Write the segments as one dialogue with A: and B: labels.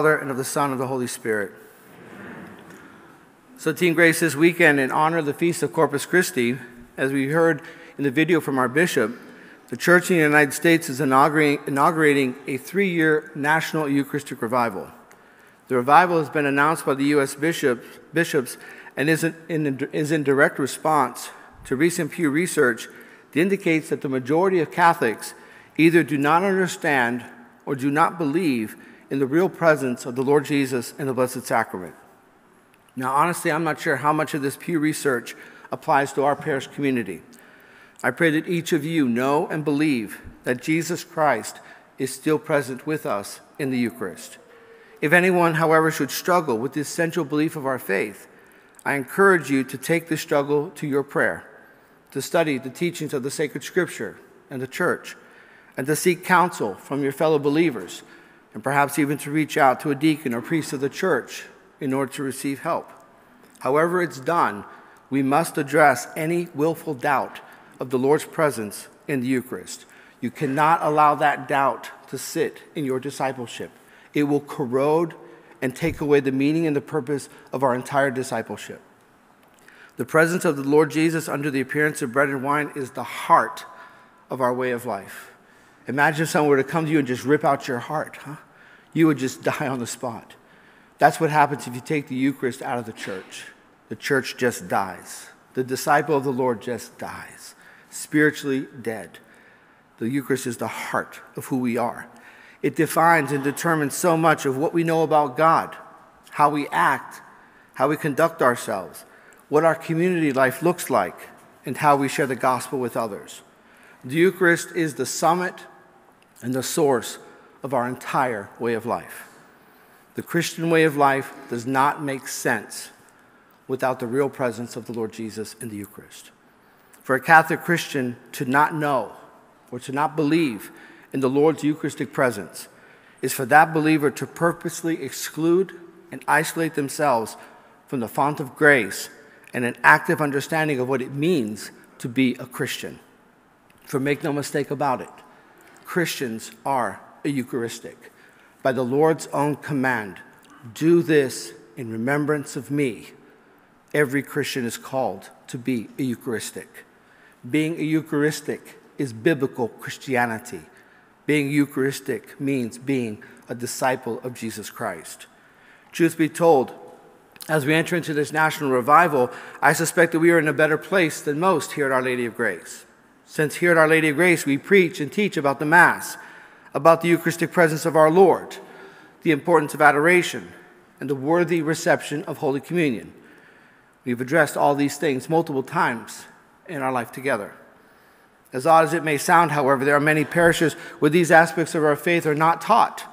A: Father, and of the Son, and of the Holy Spirit. So Team Grace, this weekend, in honor of the Feast of Corpus Christi, as we heard in the video from our bishop, the Church in the United States is inaugurating a 3-year national Eucharistic revival. The revival has been announced by the U.S. bishops and is in direct response to recent Pew Research that indicates that the majority of Catholics either do not understand or do not believe in the real presence of the Lord Jesus in the Blessed Sacrament. Now, honestly, I'm not sure how much of this Pew Research applies to our parish community. I pray that each of you know and believe that Jesus Christ is still present with us in the Eucharist. If anyone, however, should struggle with the essential belief of our faith, I encourage you to take this struggle to your prayer, to study the teachings of the sacred Scripture and the Church, and to seek counsel from your fellow believers, and perhaps even to reach out to a deacon or priest of the Church in order to receive help. However it's done, we must address any willful doubt of the Lord's presence in the Eucharist. You cannot allow that doubt to sit in your discipleship. It will corrode and take away the meaning and the purpose of our entire discipleship. The presence of the Lord Jesus under the appearance of bread and wine is the heart of our way of life. Imagine if someone were to come to you and just rip out your heart. You would just die on the spot. That's what happens if you take the Eucharist out of the church. The church just dies. The disciple of the Lord just dies, spiritually dead. The Eucharist is the heart of who we are. It defines and determines so much of what we know about God, how we act, how we conduct ourselves, what our community life looks like, and how we share the gospel with others. The Eucharist is the summit and the source of our entire way of life. The Christian way of life does not make sense without the real presence of the Lord Jesus in the Eucharist. For a Catholic Christian to not know or to not believe in the Lord's Eucharistic presence is for that believer to purposely exclude and isolate themselves from the font of grace and an active understanding of what it means to be a Christian. For make no mistake about it, Christians are Eucharistic. By the Lord's own command, do this in remembrance of me. Every Christian is called to be a Eucharistic. Being a Eucharistic is biblical Christianity. Being Eucharistic means being a disciple of Jesus Christ. Truth be told, as we enter into this national revival, I suspect that we are in a better place than most here at Our Lady of Grace. Since here at Our Lady of Grace, we preach and teach about the Mass, about the Eucharistic presence of our Lord, the importance of adoration, and the worthy reception of Holy Communion. We've addressed all these things multiple times in our life together. As odd as it may sound, however, there are many parishes where these aspects of our faith are not taught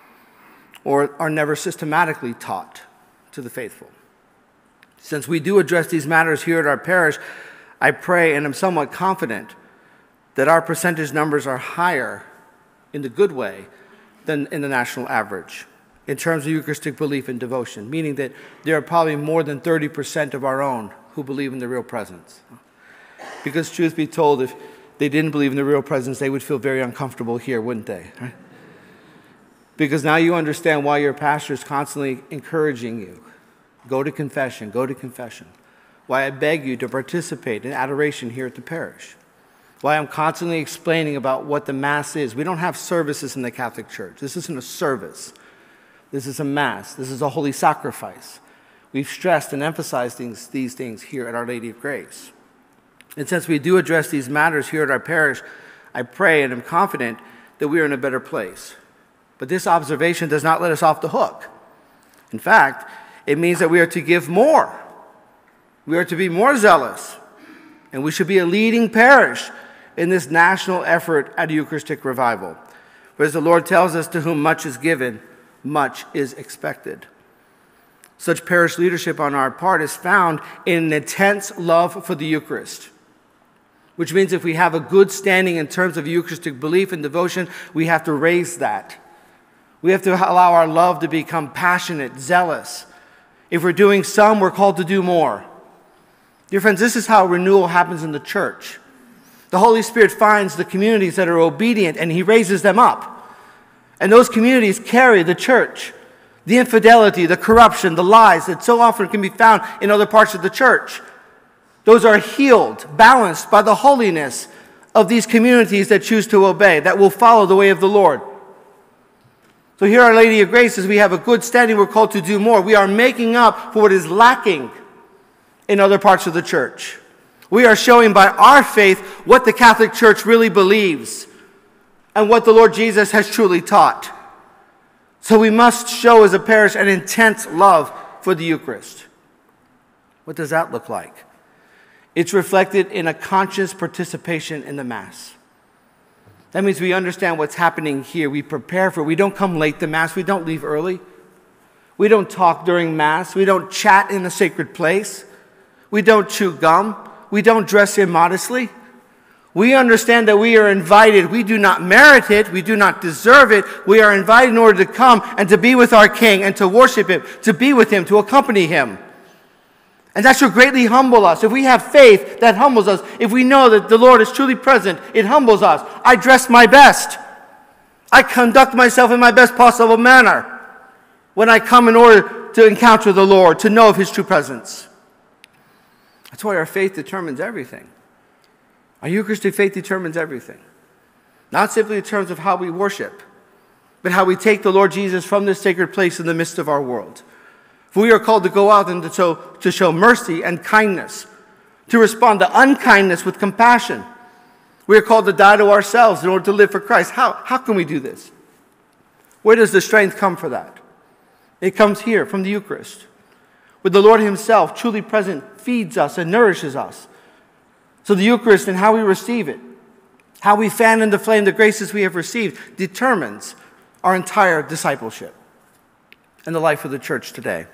A: or are never systematically taught to the faithful. Since we do address these matters here at our parish, I pray and am somewhat confident that our percentage numbers are higher in the good way than in the national average in terms of Eucharistic belief and devotion, meaning that there are probably more than 30% of our own who believe in the real presence. Because truth be told, if they didn't believe in the real presence, they would feel very uncomfortable here, wouldn't they? Right? Because now you understand why your pastor is constantly encouraging you. Go to confession, go to confession. Why I beg you to participate in adoration here at the parish. Why I'm constantly explaining about what the Mass is. We don't have services in the Catholic Church. This isn't a service. This is a Mass. This is a holy sacrifice. We've stressed and emphasized these things here at Our Lady of Grace. And since we do address these matters here at our parish, I pray and am confident that we are in a better place. But this observation does not let us off the hook. In fact, it means that we are to give more. We are to be more zealous. And we should be a leading parish in this national effort at Eucharistic revival. For as the Lord tells us, to whom much is given, much is expected. Such parish leadership on our part is found in an intense love for the Eucharist, which means if we have a good standing in terms of Eucharistic belief and devotion, we have to raise that. We have to allow our love to become passionate, zealous. If we're doing some, we're called to do more. Dear friends, this is how renewal happens in the church. The Holy Spirit finds the communities that are obedient and He raises them up. And those communities carry the church. the infidelity, the corruption, the lies that so often can be found in other parts of the church. Those are healed, balanced by the holiness of these communities that choose to obey, that will follow the way of the Lord. So here, Our Lady of Grace, as we have a good standing, we're called to do more. We are making up for what is lacking in other parts of the church. We are showing by our faith what the Catholic Church really believes and what the Lord Jesus has truly taught. So we must show as a parish an intense love for the Eucharist. What does that look like? It's reflected in a conscious participation in the Mass. That means we understand what's happening here. We prepare for it. We don't come late to Mass. We don't leave early. We don't talk during Mass. We don't chat in a sacred place. We don't chew gum. We don't dress immodestly. We understand that we are invited. We do not merit it. We do not deserve it. We are invited in order to come and to be with our King and to worship Him, to be with Him, to accompany Him. And that should greatly humble us. If we have faith, that humbles us. If we know that the Lord is truly present, it humbles us. I dress my best. I conduct myself in my best possible manner when I come in order to encounter the Lord, to know of His true presence. That's why our faith determines everything. Our Eucharistic faith determines everything. Not simply in terms of how we worship, but how we take the Lord Jesus from this sacred place in the midst of our world. For we are called to go out and to show mercy and kindness, to respond to unkindness with compassion. We are called to die to ourselves in order to live for Christ. How can we do this? Where does the strength come for that? It comes here from the Eucharist, where the Lord Himself, truly present, feeds us and nourishes us. So the Eucharist and how we receive it, how we fan into flame the graces we have received, determines our entire discipleship and the life of the church today.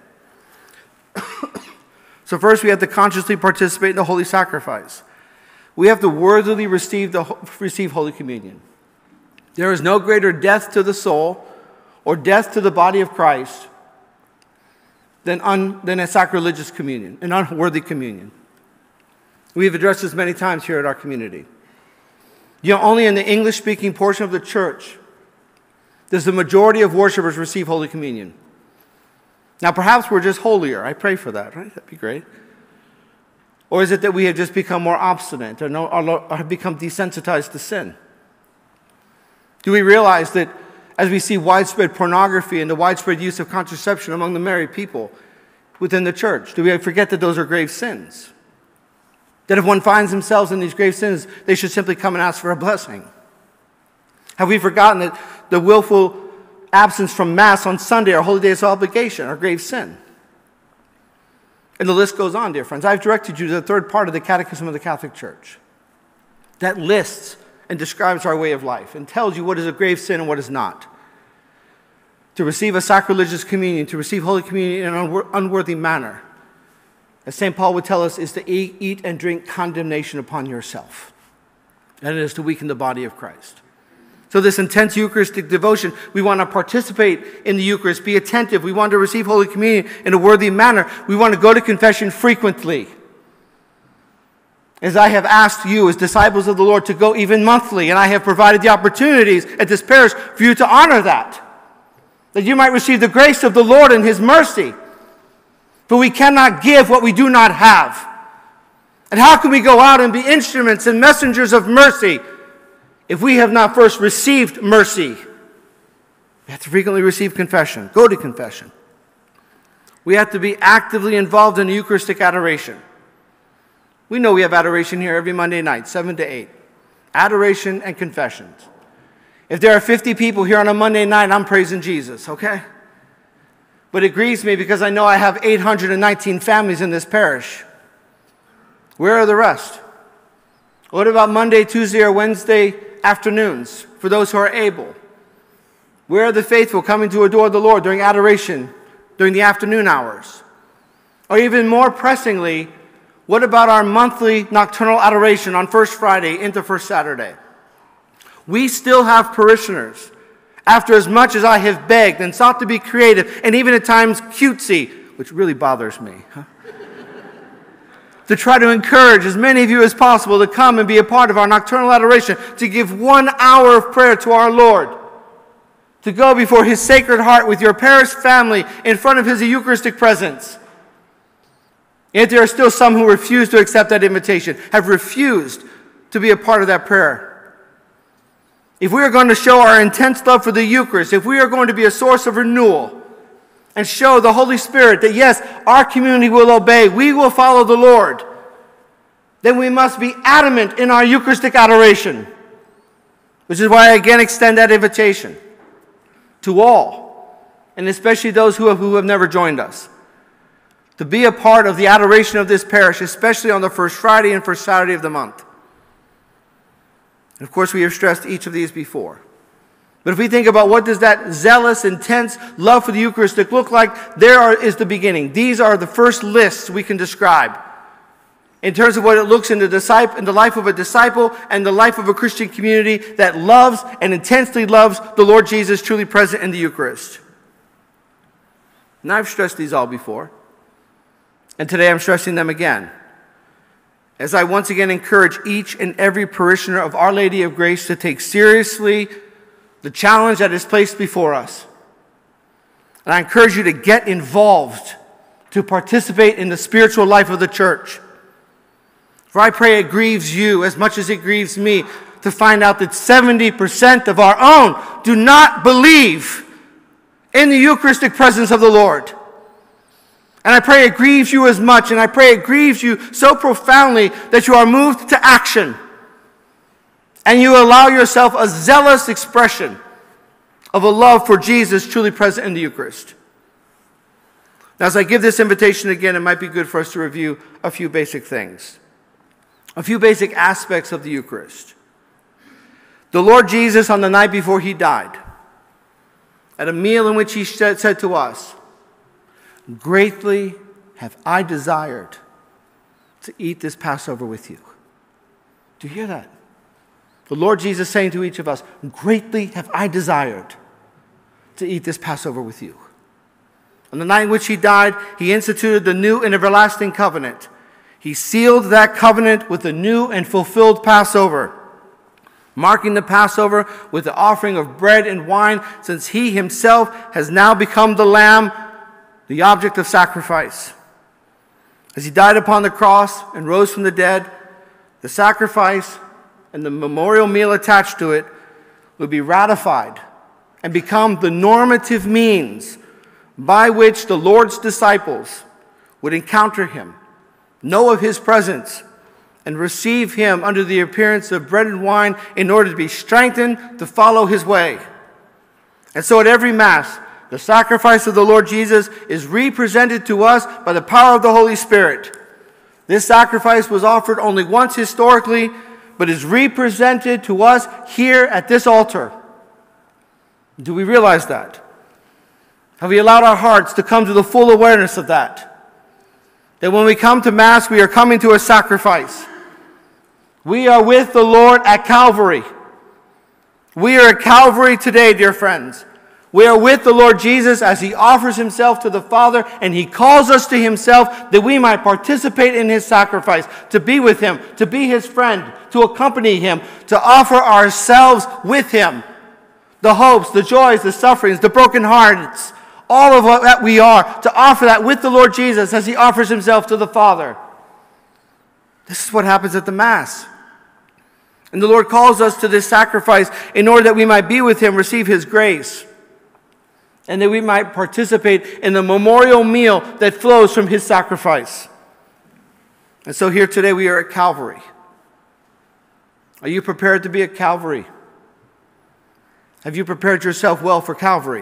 A: So first we have to consciously participate in the holy sacrifice. We have to worthily receive Holy Communion. There is no greater death to the soul or death to the body of Christ than a sacrilegious communion, an unworthy communion. We have addressed this many times here at our community. Only in the English-speaking portion of the church does the majority of worshipers receive Holy Communion. Now, perhaps we're just holier. I pray for that, right? That'd be great. Or is it that we have just become more obstinate or have become desensitized to sin? Do we realize that as we see widespread pornography and the widespread use of contraception among the married people within the church, do we forget that those are grave sins? That if one finds themselves in these grave sins, they should simply come and ask for a blessing? Have we forgotten that the willful absence from Mass on Sunday, our holy days of obligation, are grave sin? And the list goes on, dear friends. I've directed you to the third part of the Catechism of the Catholic Church that lists and describes our way of life and tells you what is a grave sin and what is not. To receive a sacrilegious communion, to receive Holy Communion in an unworthy manner, as St. Paul would tell us, is to eat and drink condemnation upon yourself. And it is to weaken the body of Christ. So this intense Eucharistic devotion, we want to participate in the Eucharist, be attentive. We want to receive Holy Communion in a worthy manner. We want to go to confession frequently. As I have asked you as disciples of the Lord to go even monthly, and I have provided the opportunities at this parish for you to honor that you might receive the grace of the Lord and His mercy. For we cannot give what we do not have. And how can we go out and be instruments and messengers of mercy if we have not first received mercy? We have to frequently receive confession, go to confession. We have to be actively involved in the Eucharistic adoration. We know we have adoration here every Monday night, 7 to 8. Adoration and confessions. If there are 50 people here on a Monday night, I'm praising Jesus, okay? But it grieves me because I know I have 819 families in this parish. Where are the rest? What about Monday, Tuesday, or Wednesday afternoons for those who are able? Where are the faithful coming to adore the Lord during adoration, during the afternoon hours? Or even more pressingly, what about our monthly nocturnal adoration on First Friday into First Saturday? We still have parishioners, after as much as I have begged and sought to be creative and even at times cutesy, which really bothers me, to try to encourage as many of you as possible to come and be a part of our nocturnal adoration, to give 1 hour of prayer to our Lord. to go before his Sacred Heart with your parish family in front of his Eucharistic presence. Yet there are still some who refuse to accept that invitation, have refused to be a part of that prayer. If we are going to show our intense love for the Eucharist, if we are going to be a source of renewal and show the Holy Spirit that yes, our community will obey, we will follow the Lord, then we must be adamant in our Eucharistic adoration. Which is why I again extend that invitation to all, and especially those who have never joined us, to be a part of the adoration of this parish, especially on the first Friday and first Saturday of the month. And of course, we have stressed each of these before. But if we think about what does that zealous, intense love for the Eucharistic look like, is the beginning. These are the first lists we can describe in terms of what it looks in the life of a disciple and the life of a Christian community that loves and intensely loves the Lord Jesus truly present in the Eucharist. And I've stressed these all before. And today I'm stressing them again, as I once again encourage each and every parishioner of Our Lady of Grace to take seriously the challenge that is placed before us. And I encourage you to get involved, to participate in the spiritual life of the church. For I pray it grieves you as much as it grieves me to find out that 70% of our own do not believe in the Eucharistic presence of the Lord. And I pray it grieves you as much, and I pray it grieves you so profoundly that you are moved to action and you allow yourself a zealous expression of a love for Jesus truly present in the Eucharist. Now, as I give this invitation again, it might be good for us to review a few basic things, a few basic aspects of the Eucharist. The Lord Jesus, on the night before he died, at a meal in which he said to us, "Greatly have I desired to eat this Passover with you." Do you hear that? The Lord Jesus saying to each of us, "Greatly have I desired to eat this Passover with you." On the night in which he died, he instituted the new and everlasting covenant. He sealed that covenant with the new and fulfilled Passover, marking the Passover with the offering of bread and wine, since he himself has now become the Lamb, the object of sacrifice. As he died upon the cross and rose from the dead, the sacrifice and the memorial meal attached to it would be ratified and become the normative means by which the Lord's disciples would encounter him, know of his presence, and receive him under the appearance of bread and wine in order to be strengthened to follow his way. And so at every Mass, the sacrifice of the Lord Jesus is represented to us by the power of the Holy Spirit. This sacrifice was offered only once historically, but is represented to us here at this altar. Do we realize that? Have we allowed our hearts to come to the full awareness of that? That when we come to Mass, we are coming to a sacrifice. We are with the Lord at Calvary. We are at Calvary today, dear friends. We are with the Lord Jesus as he offers himself to the Father, and he calls us to himself that we might participate in his sacrifice, to be with him, to be his friend, to accompany him, to offer ourselves with him. The hopes, the joys, the sufferings, the broken hearts, all of what that we are, to offer that with the Lord Jesus as he offers himself to the Father. This is what happens at the Mass. And the Lord calls us to this sacrifice in order that we might be with him, receive his grace, and that we might participate in the memorial meal that flows from his sacrifice. And so here today we are at Calvary. Are you prepared to be at Calvary? Have you prepared yourself well for Calvary?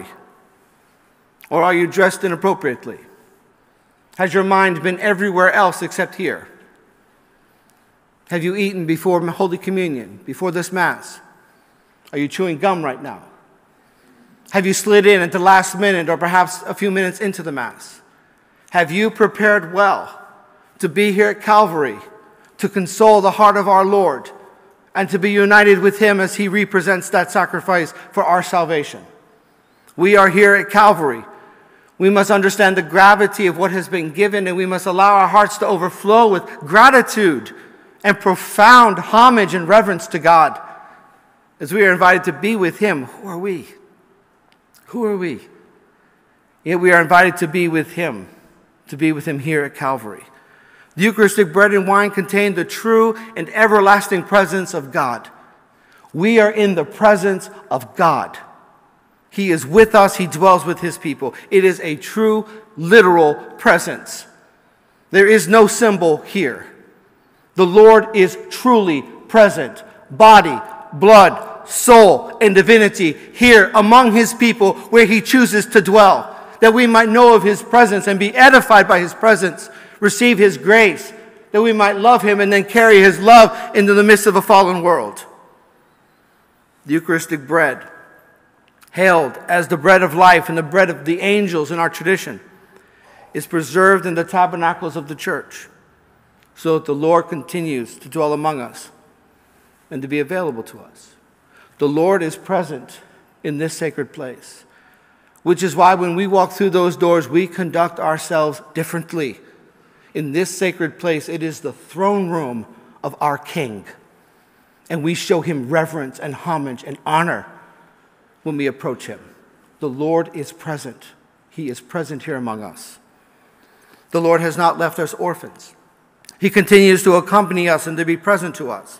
A: Or are you dressed inappropriately? Has your mind been everywhere else except here? Have you eaten before Holy Communion, before this Mass? Are you chewing gum right now? Have you slid in at the last minute or perhaps a few minutes into the Mass? Have you prepared well to be here at Calvary, to console the heart of our Lord, and to be united with him as he represents that sacrifice for our salvation? We are here at Calvary. We must understand the gravity of what has been given, and we must allow our hearts to overflow with gratitude and profound homage and reverence to God as we are invited to be with him. Who are we? Who are we? Yet we are invited to be with him here at Calvary. The Eucharistic bread and wine contain the true and everlasting presence of God. We are in the presence of God. He is with us. He dwells with his people. It is a true, literal presence. There is no symbol here. The Lord is truly present. Body, blood, soul, and divinity here among his people where he chooses to dwell, that we might know of his presence and be edified by his presence, receive his grace, that we might love him and then carry his love into the midst of a fallen world. The Eucharistic bread, hailed as the bread of life and the bread of the angels in our tradition, is preserved in the tabernacles of the church so that the Lord continues to dwell among us and to be available to us. The Lord is present in this sacred place, which is why when we walk through those doors, we conduct ourselves differently. In this sacred place, it is the throne room of our King, and we show him reverence and homage and honor when we approach him. The Lord is present. He is present here among us. The Lord has not left us orphans. He continues to accompany us and to be present to us.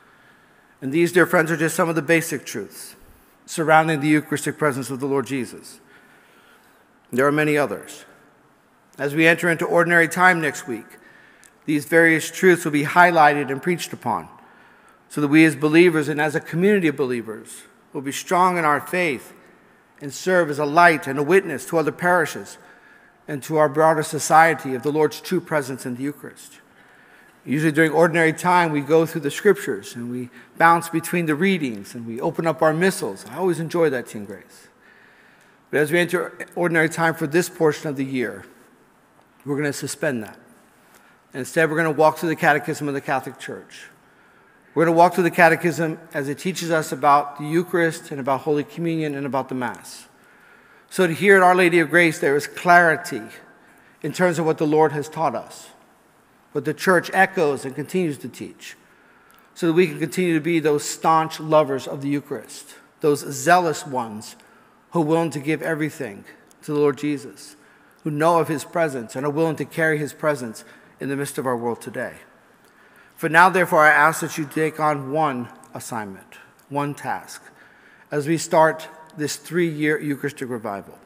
A: And these, dear friends, are just some of the basic truths surrounding the Eucharistic presence of the Lord Jesus. There are many others. As we enter into ordinary time next week, these various truths will be highlighted and preached upon so that we as believers and as a community of believers will be strong in our faith and serve as a light and a witness to other parishes and to our broader society of the Lord's true presence in the Eucharist. Usually during ordinary time, we go through the scriptures and we bounce between the readings and we open up our missals. I always enjoy that, Team Grace. But as we enter ordinary time for this portion of the year, we're going to suspend that. And instead, we're going to walk through the Catechism of the Catholic Church. We're going to walk through the Catechism as it teaches us about the Eucharist and about Holy Communion and about the Mass. So that here at Our Lady of Grace, there is clarity in terms of what the Lord has taught us, what the Church echoes and continues to teach, so that we can continue to be those staunch lovers of the Eucharist, those zealous ones who are willing to give everything to the Lord Jesus, who know of his presence and are willing to carry his presence in the midst of our world today. For now, therefore, I ask that you take on one assignment, one task, as we start this 3-year Eucharistic revival.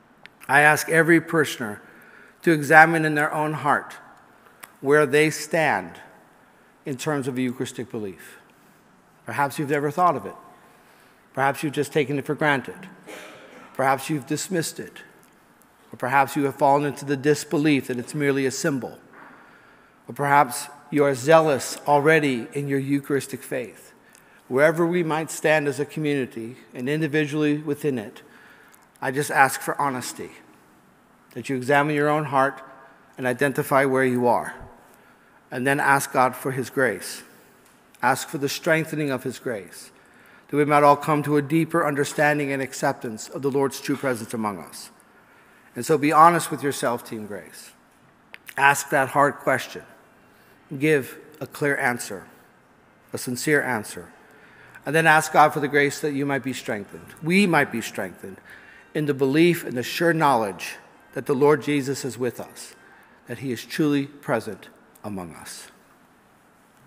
A: I ask every parishioner to examine in their own heart where they stand in terms of a Eucharistic belief. Perhaps you've never thought of it. Perhaps you've just taken it for granted. Perhaps you've dismissed it. Or perhaps you have fallen into the disbelief that it's merely a symbol. Or perhaps you are zealous already in your Eucharistic faith. Wherever we might stand as a community and individually within it, I just ask for honesty, that you examine your own heart and identify where you are, and then ask God for his grace. Ask for the strengthening of his grace, that we might all come to a deeper understanding and acceptance of the Lord's true presence among us. And so be honest with yourself, Team Grace. Ask that hard question. Give a clear answer, a sincere answer. And then ask God for the grace that you might be strengthened, we might be strengthened in the belief and the sure knowledge that the Lord Jesus is with us, that he is truly present among us.